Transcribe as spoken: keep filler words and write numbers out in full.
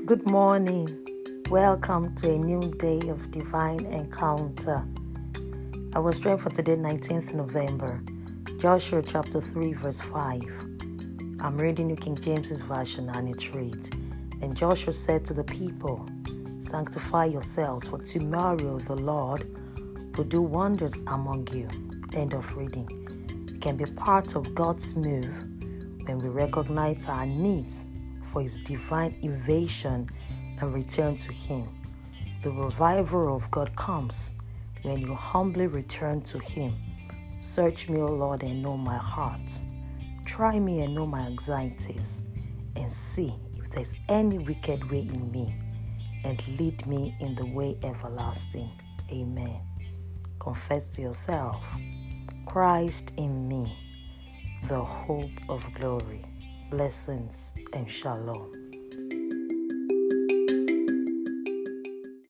Good morning. Welcome to a new day of divine encounter. I was praying for today, nineteenth of November, Joshua chapter three, verse five. I'm reading New King James's version and it reads, And Joshua said to the people, Sanctify yourselves, for tomorrow the Lord will do wonders among you. End of reading. We can be part of God's move when we recognize our needs for His divine invasion and return to Him. The revival of God comes when you humbly return to Him. Search me, O Lord, and know my heart. Try me and know my anxieties, and see if there's any wicked way in me, and lead me in the way everlasting. Amen. Confess to yourself, Christ in me, the hope of glory. Blessings and shalom.